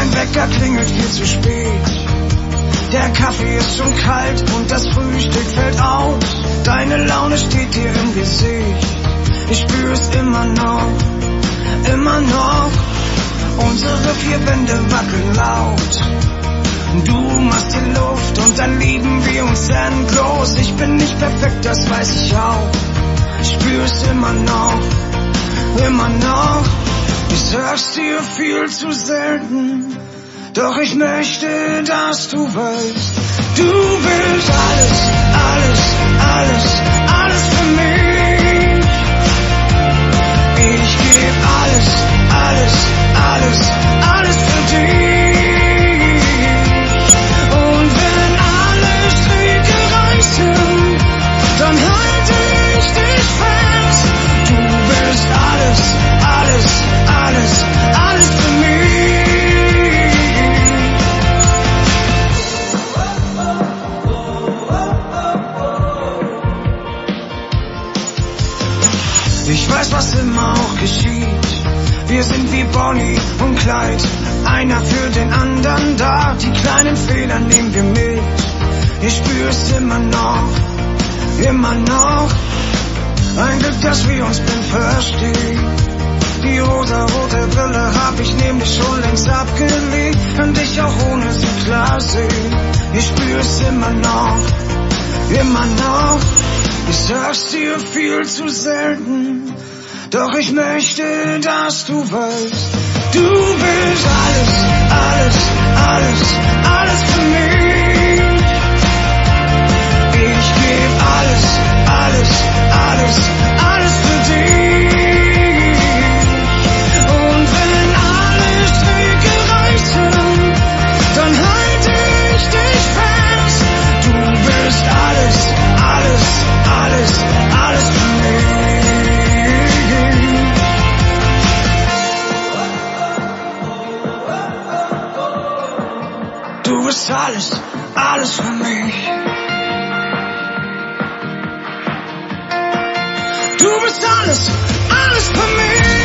Mein Wecker klingelt viel zu spät. Der Kaffee ist schon kalt und das Frühstück fällt aus. Deine Laune steht dir im Gesicht. Ich spür es immer noch, immer noch. Unsere vier Wände wackeln laut. Du machst die Luft und dann lieben wir uns endlos. Ich bin nicht perfekt, das weiß ich auch. Ich spür es immer noch, immer noch. Ich sag's dir viel zu selten, doch ich möchte, dass du weißt, du bist alles, alles, alles, alles für mich. Ich geb alles, alles, alles, alles für dich. Und wenn alle Stricke reißen, dann halte ich dich fest. Du bist alles, alles, alles, alles für mich. Ich weiß, was immer auch geschieht. Wir sind wie Bonnie und Clyde, einer für den anderen da. Die kleinen Fehler nehmen wir mit. Ich spür es immer noch, immer noch. Ein Glück, dass wir uns blind verstehen. Die rosa-rote Brille hab ich nämlich schon längst abgelegt. Kann dich auch ohne sie klar sehen. Ich spür es immer noch, immer noch. Ich sag's dir viel zu selten, doch ich möchte, dass du weißt, du bist alles, alles, alles, alles für mich. Ich geb alles, alles, alles, alles für dich. Und wenn alle Stricke reißen, dann halte ich dich fest. Du bist alles, alles, alles, alles für mich. Du bist alles, alles für mich. Du bist alles, alles für mich.